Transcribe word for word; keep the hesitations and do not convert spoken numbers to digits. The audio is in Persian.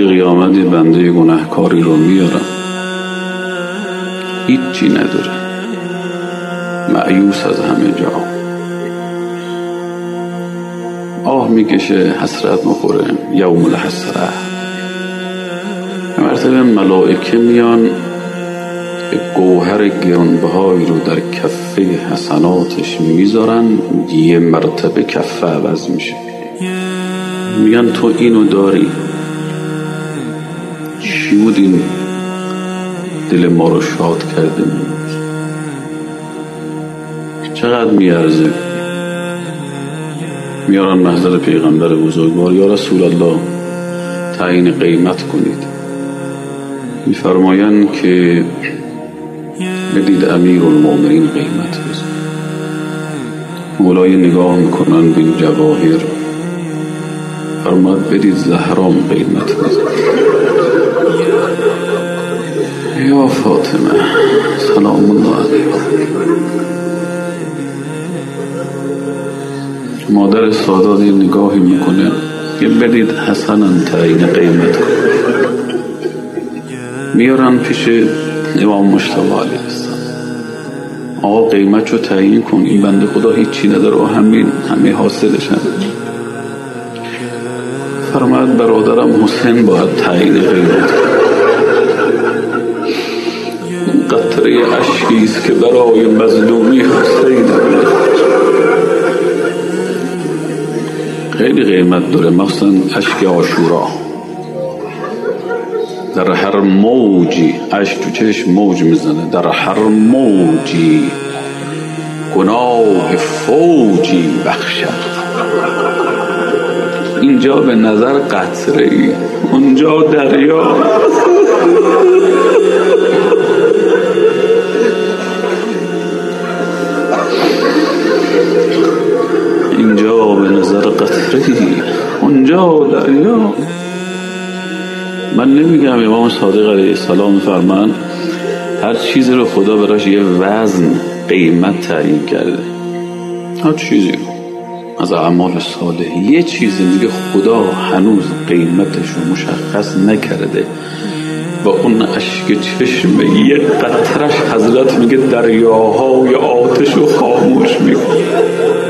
روزای قیامتی بنده گناهکاری رو میارم، هیچی نداره، مایوس از همه جا، آه میکشه، حسرت میخوره. یوم الحسره. مرتبه ملائکه میان گوهر گرانبهایی رو در کفه حسناتش میذارن، یه مرتبه کفه عوض میشه. میگن تو اینو داری، چی بود این دل ما رو شاد کرده؟ چقدر میارزه؟ میارن محضر پیغمبر بزرگوار، یا رسول الله تعیین قیمت کنید. میفرمایند که بدید امیر المؤمنین قیمت بزن. مولای نگاه میکنن به این جواهر، فرماد بدید زهرام قیمت بزن. یا فاطمه سلام الله علیها، مادر سادات نگاهی میکنه که بدید حسنا تعیین قیمت کن. میارن پیش امام مجتبی علیه السلام، آقا قیمت رو تعیین کن، این بنده خدا هیچی نداره و همین همه حاصلش هم. فرماد برادرم حسین باید تعیین قیمت کن. قطره اشکیست که برای مظلومی حسین خیلی قیمت داره، مخصوصا اشک عاشورا. در هر موجی اشک تو چشم موج میزنه، در هر موجی گناه فوجی بخشد. اینجا به نظر قطره ای، اونجا دریا. اینجا به نظر قطره ای، اونجا دریا. من نمیگم امام صادق علیه السلام فرمان هر چیزی رو خدا براش یه وزن قیمت تعیین کرده، هر چیزی رو از اعمال صالح یه چیزی میگه خدا هنوز قیمتش رو مشخص نکرده و اون اشک چشم یه قطرش حضرت میگه دریاهای آتش رو خاموش میکنه.